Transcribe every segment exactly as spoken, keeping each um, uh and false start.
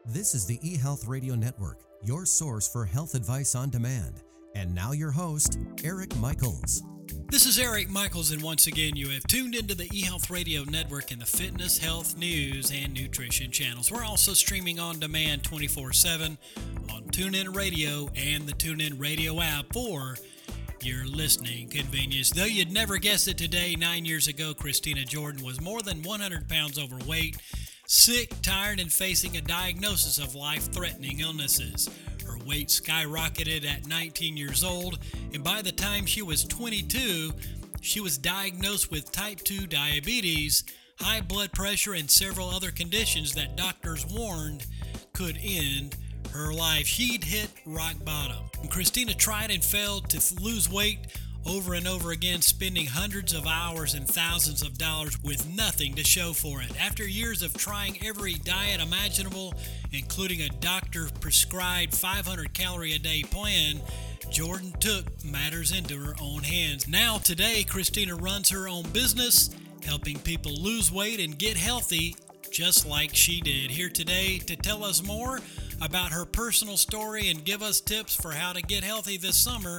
This is the eHealth Radio Network, your source for health advice on demand. And now your host, Eric Michaels. This is Eric Michaels, and once again, you have tuned into the eHealth Radio Network and the fitness, health, news, and nutrition channels. We're also streaming on demand twenty-four seven on TuneIn Radio and the TuneIn Radio app for your listening convenience. Though you'd never guess it today, nine years ago, Christina Jordan was more than one hundred pounds overweight, sick, tired, and facing a diagnosis of life-threatening illnesses. Her weight skyrocketed at nineteen years old, and by the time she was twenty-two, she was diagnosed with type two diabetes, high blood pressure, and several other conditions that doctors warned could end her life. She'd hit rock bottom. And Christina tried and failed to lose weight over and over again, spending hundreds of hours and thousands of dollars with nothing to show for it. After years of trying every diet imaginable, including a doctor-prescribed five hundred calorie a day plan, Jordan took matters into her own hands. Now, today, Christina runs her own business, helping people lose weight and get healthy just like she did. Here today to tell us more about her personal story and give us tips for how to get healthy this summer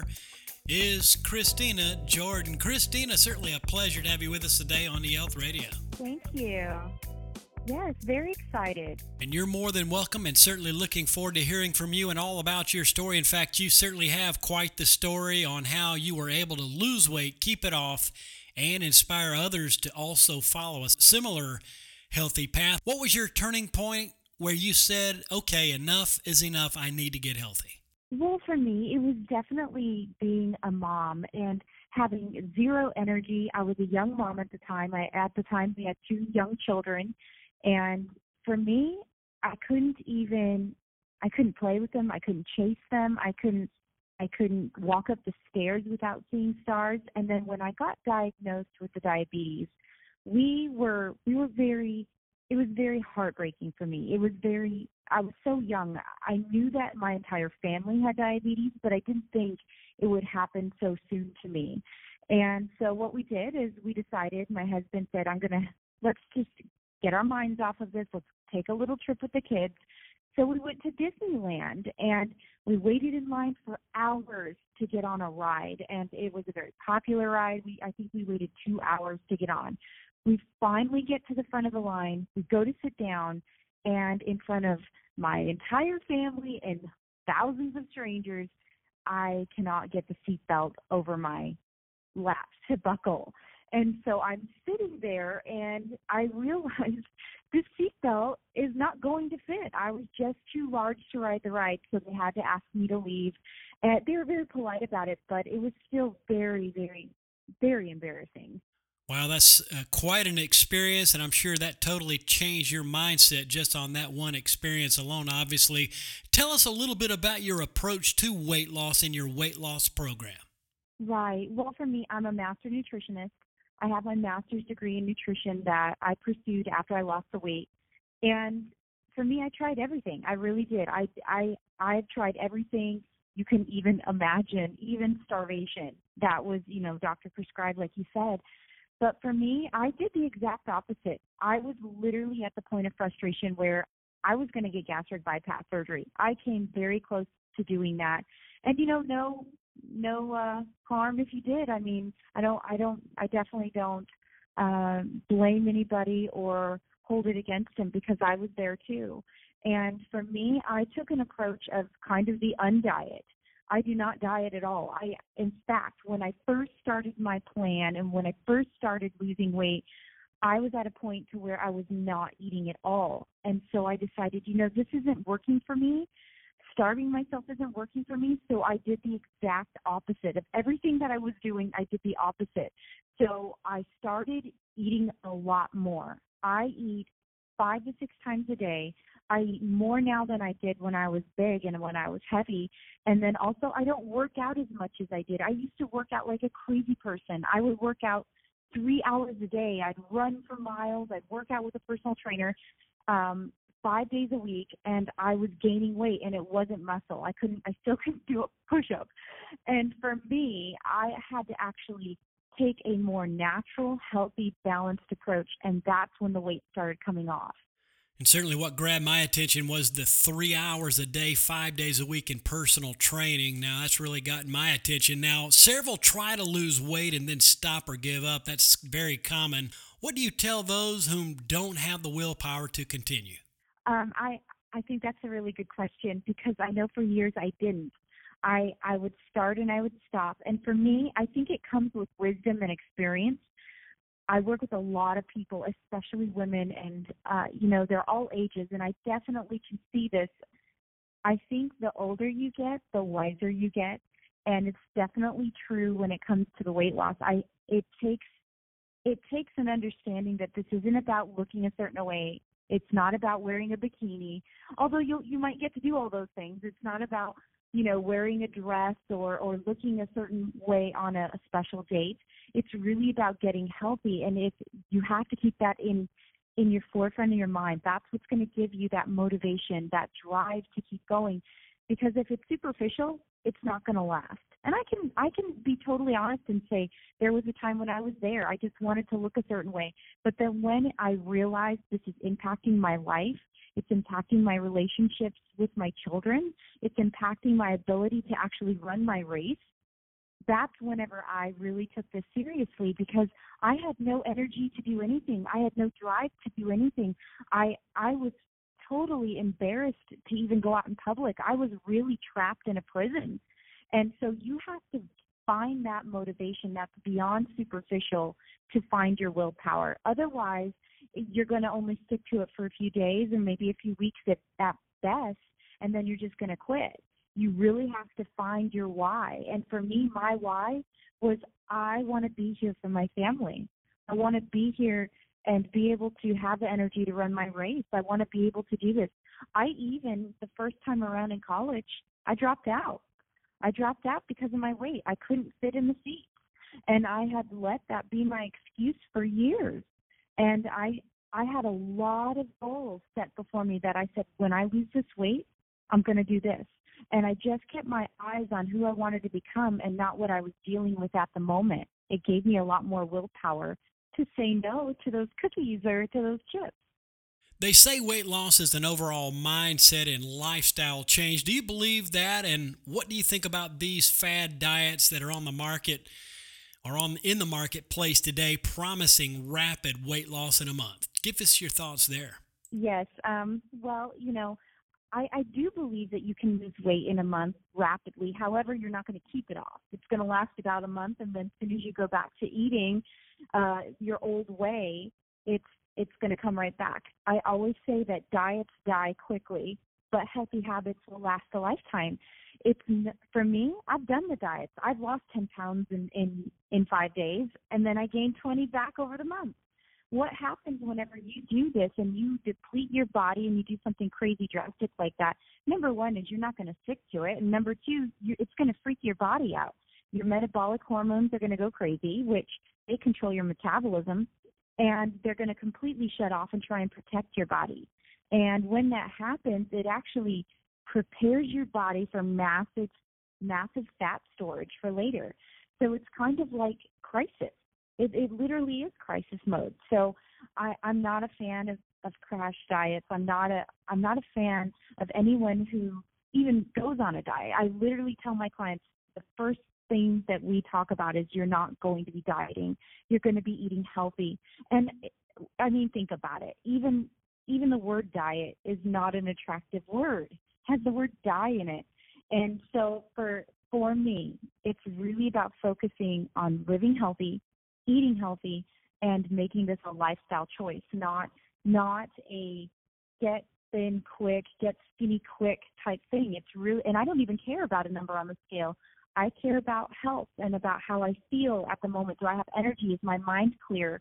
is Christina Jordan. Christina, certainly a pleasure to have you with us today on eHealth Radio. Thank you. Yes, very excited. And you're more than welcome, and certainly looking forward to hearing from you and all about your story. In fact, you certainly have quite the story on how you were able to lose weight, keep it off, and inspire others to also follow a similar healthy path. What was your turning point where you said, okay, enough is enough, I need to get healthy? Well, for me, it was definitely being a mom and having zero energy. I was a young mom at the time. I, at the time, we had two young children. And for me, I couldn't even, I couldn't play with them. I couldn't chase them. I couldn't, I couldn't walk up the stairs without seeing stars. And then when I got diagnosed with the diabetes, we were, we were very, it was very heartbreaking for me. It was very, I was so young. I knew that my entire family had diabetes, but I didn't think it would happen so soon to me. And so what we did is we decided, my husband said, I'm going to, let's just get our minds off of this. Let's take a little trip with the kids. So we went to Disneyland, and we waited in line for hours to get on a ride. And it was a very popular ride. We, I think we waited two hours to get on. We finally get to the front of the line. We go to sit down, and in front of my entire family and thousands of strangers, I cannot get the seatbelt over my lap to buckle. And so I'm sitting there, and I realized this seatbelt is not going to fit. I was just too large to ride the ride, so they had to ask me to leave. And they were very polite about it, but it was still very, very, very embarrassing. Wow, that's uh, quite an experience, and I'm sure that totally changed your mindset just on that one experience alone, obviously. Tell us a little bit about your approach to weight loss and your weight loss program. Right. Well, for me, I'm a master nutritionist. I have my master's degree in nutrition that I pursued after I lost the weight. And for me, I tried everything. I really did. I, I, I've tried everything you can even imagine, even starvation. That was, you know, doctor prescribed, like you said. But for me, I did the exact opposite. I was literally at the point of frustration where I was going to get gastric bypass surgery. I came very close to doing that. And, you know, no no uh, harm if you did. I mean, I don't, I don't, I definitely don't uh, blame anybody or hold it against him because I was there too. And for me, I took an approach of kind of the undiet. I do not diet at all. I, in fact, when I first started my plan and when I first started losing weight, I was at a point to where I was not eating at all. And so I decided, you know, this isn't working for me. Starving myself isn't working for me. So I did the exact opposite of everything that I was doing. I did the opposite. So I started eating a lot more. I eat five to six times a day. I eat more now than I did when I was big and when I was heavy. And then also I don't work out as much as I did. I used to work out like a crazy person. I would work out three hours a day. I'd run for miles. I'd work out with a personal trainer um, five days a week, and I was gaining weight, and it wasn't muscle. I couldn't. I still couldn't do a push-up. And for me, I had to actually take a more natural, healthy, balanced approach, and that's when the weight started coming off. And certainly what grabbed my attention was the three hours a day, five days a week in personal training. Now, that's really gotten my attention. Now, several try to lose weight and then stop or give up. That's very common. What do you tell those whom don't have the willpower to continue? Um, I I think that's a really good question because I know for years I didn't. I I would start and I would stop. And for me, I think it comes with wisdom and experience. I work with a lot of people, especially women, and, uh, you know, they're all ages, and I definitely can see this. I think the older you get, the wiser you get, and it's definitely true when it comes to the weight loss. I it takes it takes an understanding that this isn't about looking a certain way. It's not about wearing a bikini, although you you might get to do all those things. It's not about, you know, wearing a dress or, or looking a certain way on a, a special date. It's really about getting healthy, and if you have to keep that in in your forefront of your mind, that's what's going to give you that motivation, that drive to keep going. Because if it's superficial, it's not going to last. And I can I can be totally honest and say there was a time when I was there. I just wanted to look a certain way. But then when I realized this is impacting my life, it's impacting my relationships with my children, it's impacting my ability to actually run my race, that's whenever I really took this seriously because I had no energy to do anything. I had no drive to do anything. I I was totally embarrassed to even go out in public. I was really trapped in a prison. And so you have to find that motivation that's beyond superficial to find your willpower. Otherwise, you're going to only stick to it for a few days and maybe a few weeks at, at best, and then you're just going to quit. You really have to find your why. And for me, my why was I want to be here for my family. I want to be here and be able to have the energy to run my race. I want to be able to do this. I even, the first time around in college, I dropped out. I dropped out because of my weight. I couldn't fit in the seat. And I had let that be my excuse for years. And I I had a lot of goals set before me that I said, when I lose this weight, I'm going to do this. And I just kept my eyes on who I wanted to become and not what I was dealing with at the moment. It gave me a lot more willpower to say no to those cookies or to those chips. They say weight loss is an overall mindset and lifestyle change. Do you believe that? And what do you think about these fad diets that are on the market or on in the marketplace today promising rapid weight loss in a month? Give us your thoughts there. Yes. Um, well, you know, I, I do believe that you can lose weight in a month rapidly. However, you're not going to keep it off. It's going to last about a month, and then as soon as you go back to eating uh, your old way, it's it's going to come right back. I always say that diets die quickly, but healthy habits will last a lifetime. It's for me, I've done the diets. I've lost ten pounds in, in, in five days, and then I gained twenty back over the month. What happens whenever you do this and you deplete your body and you do something crazy drastic like that? Number one is you're not going to stick to it, and number two, you, it's going to freak your body out. Your metabolic hormones are going to go crazy, which they control your metabolism, and they're going to completely shut off and try and protect your body. And when that happens, it actually prepares your body for massive, massive fat storage for later. So it's kind of like crisis. It, it literally is crisis mode. So I, I'm not a fan of, of crash diets. I'm not a I'm not a fan of anyone who even goes on a diet. I literally tell my clients the first thing that we talk about is you're not going to be dieting. You're going to be eating healthy. And I mean, think about it. Even even the word diet is not an attractive word. It has the word die in it. And so for for me, it's really about focusing on living healthy, eating healthy, and making this a lifestyle choice, not not a get thin quick, get skinny quick type thing. It's really, and I don't even care about a number on the scale. I care about health and about how I feel at the moment. Do I have energy? Is my mind clear?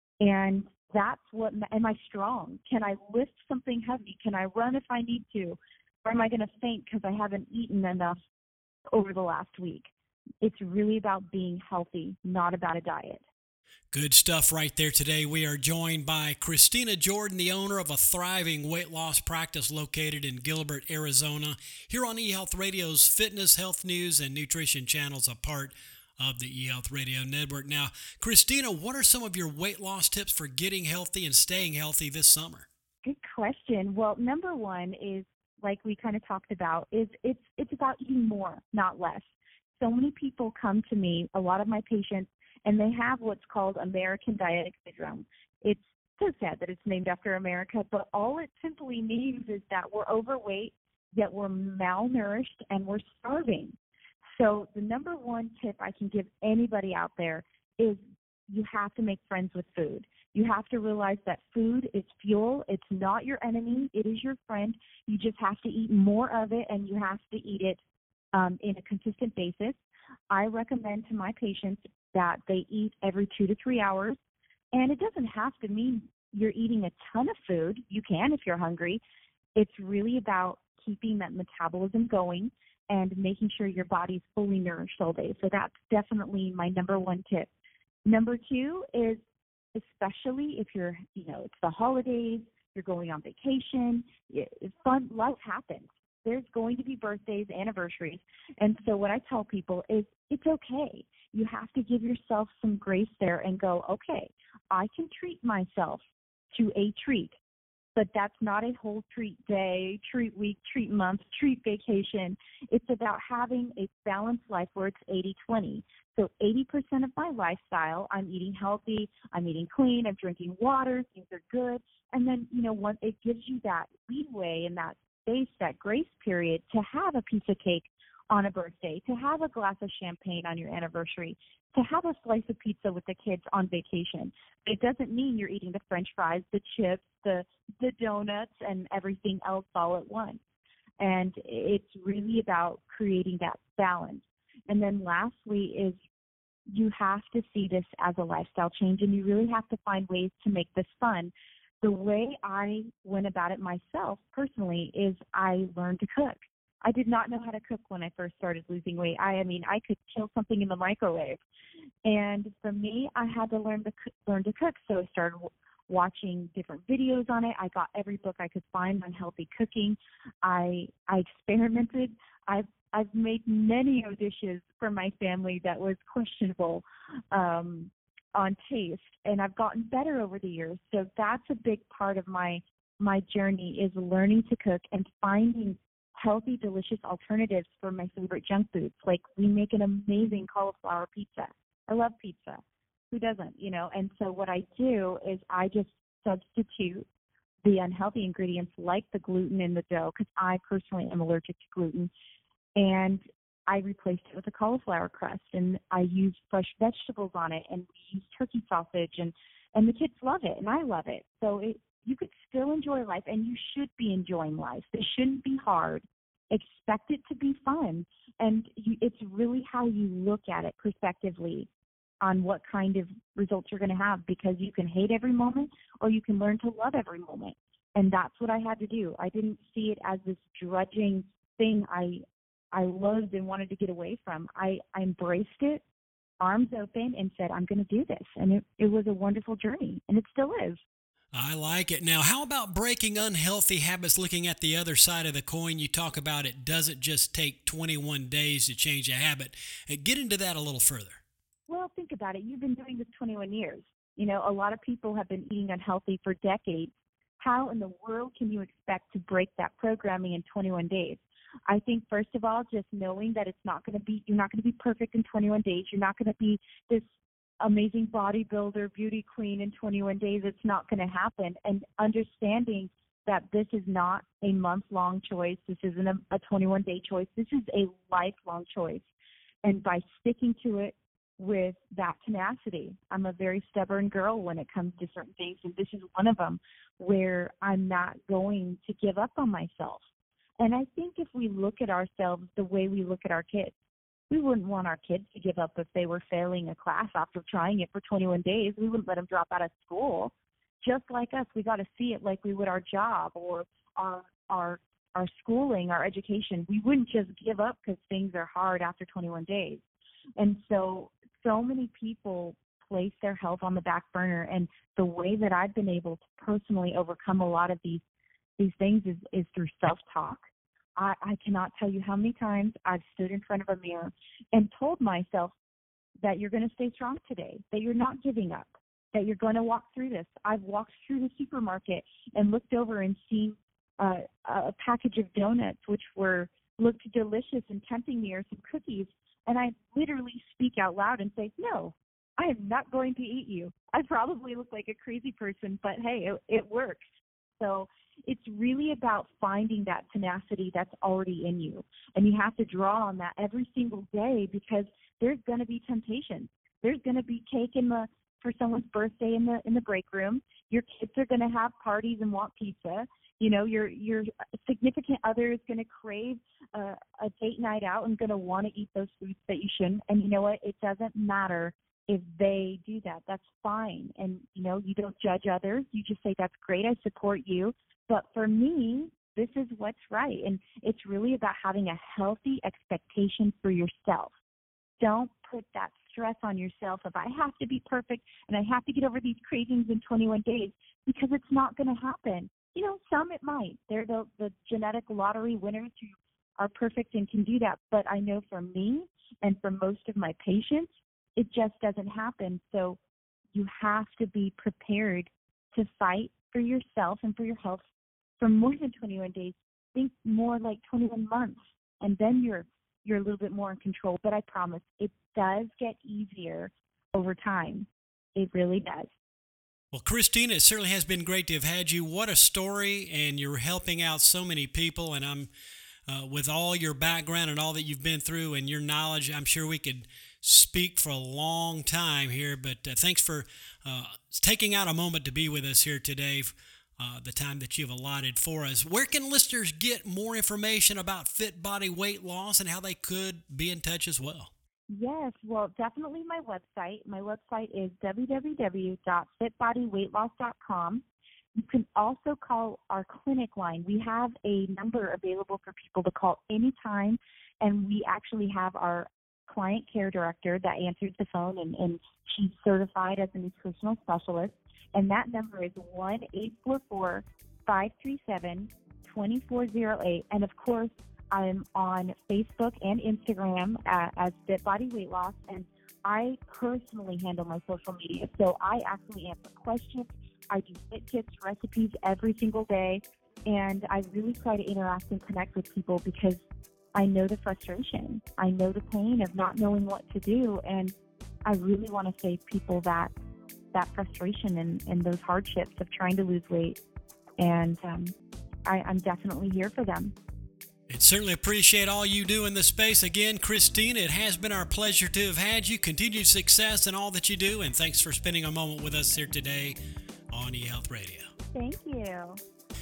And that's what, am I strong? Can I lift something heavy? Can I run if I need to? Or am I going to faint because I haven't eaten enough over the last week? It's really about being healthy, not about a diet. Good stuff right there today. We are joined by Christina Jordan, the owner of a thriving weight loss practice located in Gilbert, Arizona, here on eHealth Radio's Fitness, Health News, and Nutrition channels, a part of the eHealth Radio Network. Now, Christina, what are some of your weight loss tips for getting healthy and staying healthy this summer? Good question. Well, number one is, like we kind of talked about, is it's it's about eating more, not less. So many people come to me, a lot of my patients, and they have what's called American Dietic Syndrome. It's so sad that it's named after America, but all it simply means is that we're overweight, yet we're malnourished, and we're starving. So the number one tip I can give anybody out there is you have to make friends with food. You have to realize that food is fuel. It's not your enemy. It is your friend. You just have to eat more of it, and you have to eat it um, in a consistent basis. I recommend to my patients that they eat every two to three hours, and it doesn't have to mean you're eating a ton of food. You can if you're hungry. It's really about keeping that metabolism going and making sure your body's fully nourished all day. So that's definitely my number one tip. Number two is, especially if you're, you know, it's the holidays, you're going on vacation, it's fun, life happens. There's going to be birthdays, anniversaries. And so what I tell people is it's okay. You have to give yourself some grace there and go, okay, I can treat myself to a treat, but that's not a whole treat day, treat week, treat month, treat vacation. It's about having a balanced life where it's eighty twenty. So eighty percent of my lifestyle, I'm eating healthy, I'm eating clean, I'm drinking water, things are good. And then, you know, what it gives you that leeway and that space, that grace period to have a piece of cake on a birthday, to have a glass of champagne on your anniversary, to have a slice of pizza with the kids on vacation. It doesn't mean you're eating the French fries, the chips, the the donuts, and everything else all at once. And it's really about creating that balance. And then lastly is you have to see this as a lifestyle change, and you really have to find ways to make this fun. The way I went about it myself personally is I learned to cook. I did not know how to cook when I first started losing weight. I, I mean, I could kill something in the microwave. And for me, I had to learn to cook, learn to cook. So I started w- watching different videos on it. I got every book I could find on healthy cooking. I I experimented. I've I've made many dishes for my family that was questionable um, on taste, and I've gotten better over the years. So that's a big part of my my journey is learning to cook and finding healthy, delicious alternatives for my favorite junk foods. Like we make an amazing cauliflower pizza. I love pizza. Who doesn't, you know? And so what I do is I just substitute the unhealthy ingredients like the gluten in the dough, because I personally am allergic to gluten, and I replaced it with a cauliflower crust, and I use fresh vegetables on it, and we use turkey sausage, and, and the kids love it, and I love it. So it, you could still enjoy life, and you should be enjoying life. It shouldn't be hard. Expect it to be fun, and you, it's really how you look at it prospectively on what kind of results you're going to have, because you can hate every moment or you can learn to love every moment, and that's what I had to do. I didn't see it as this drudging thing I I loved and wanted to get away from. I, I embraced it, arms open, and said, I'm going to do this, and it, it was a wonderful journey, and it still is. I like it. Now, how about breaking unhealthy habits, looking at the other side of the coin? You talk about it doesn't just take twenty-one days to change a habit. Uh, Get into that a little further. Well, think about it. You've been doing this twenty-one years. You know, a lot of people have been eating unhealthy for decades. How in the world can you expect to break that programming in twenty-one days? I think, first of all, just knowing that it's not going to be, you're not going to be perfect in twenty-one days. You're not going to be this amazing bodybuilder, beauty queen in twenty-one days. It's not going to happen. And understanding that this is not a month-long choice. This isn't a, a twenty-one-day choice. This is a lifelong choice. And by sticking to it with that tenacity, I'm a very stubborn girl when it comes to certain things, and this is one of them where I'm not going to give up on myself. And I think if we look at ourselves the way we look at our kids, we wouldn't want our kids to give up if they were failing a class after trying it for twenty-one days. We wouldn't let them drop out of school. Just like us, we got to see it like we would our job or our our our schooling, our education. We wouldn't just give up because things are hard after twenty-one days. And so, so many people place their health on the back burner. And the way that I've been able to personally overcome a lot of these these things is, is through self-talk. I, I cannot tell you how many times I've stood in front of a mirror and told myself that you're going to stay strong today, that you're not giving up, that you're going to walk through this. I've walked through the supermarket and looked over and seen uh, a package of donuts, which were looked delicious and tempting me, or some cookies, and I literally speak out loud and say, no, I am not going to eat you. I probably look like a crazy person, but hey, it, it works. So it's really about finding that tenacity that's already in you. And you have to draw on that every single day, because there's going to be temptation. There's going to be cake in the for someone's birthday in the in the break room. Your kids are going to have parties and want pizza. You know, your your significant other is going to crave uh, a date night out and going to want to eat those foods that you shouldn't. And you know what? It doesn't matter if they do that. That's fine. And, you know, you don't judge others. You just say, that's great, I support you. But for me, this is what's right. And it's really about having a healthy expectation for yourself. Don't put that stress on yourself of, I have to be perfect and I have to get over these cravings in twenty-one days, because it's not going to happen. You know, some it might. They're the, the genetic lottery winners who are perfect and can do that. But I know for me and for most of my patients, it just doesn't happen. So you have to be prepared to fight for yourself and for your health for more than twenty-one days. Think more like twenty-one months, and then you're you're a little bit more in control. But I promise, it does get easier over time. It really does. Well, Christina, it certainly has been great to have had you. What a story, and you're helping out so many people, and I'm uh, with all your background and all that you've been through and your knowledge, I'm sure we could speak for a long time here, but uh, thanks for uh, taking out a moment to be with us here today, uh, the time that you've allotted for us. Where can listeners get more information about Fit Body Weight Loss and how they could be in touch as well? Yes, well, definitely my website. My website is w w w dot fit body weight loss dot com. You can also call our clinic line. We have a number available for people to call anytime, and we actually have our client care director that answers the phone, and, and she's certified as a nutritional specialist. And that number is one eight four four, five three seven, two four zero eight. And, of course, I'm on Facebook and Instagram uh, as Fit Body Weight Loss, and I personally handle my social media. So I actually answer questions. I do fit tips, recipes every single day, and I really try to interact and connect with people, because I know the frustration. I know the pain of not knowing what to do, and I really want to save people that that frustration and, and those hardships of trying to lose weight, and um, I, I'm definitely here for them. And certainly appreciate all you do in this space. Again, Christina, it has been our pleasure to have had you. Continued success in all that you do, and thanks for spending a moment with us here today on eHealth Radio. Thank you.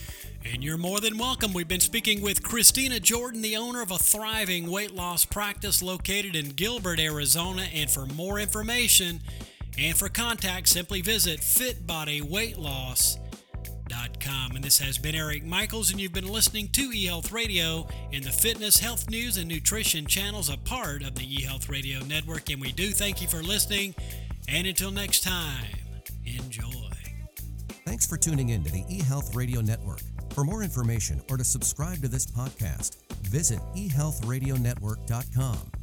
And you're more than welcome. We've been speaking with Christina Jordan, the owner of a thriving weight loss practice located in Gilbert, Arizona. And for more information and for contact, simply visit fit body weight loss dot com. And this has been Eric Michaels, and you've been listening to eHealth Radio and the Fitness, Health News, and Nutrition channels, a part of the eHealth Radio Network. And we do thank you for listening. And until next time, enjoy. Thanks for tuning in to the eHealth Radio Network. For more information or to subscribe to this podcast, visit e health radio network dot com.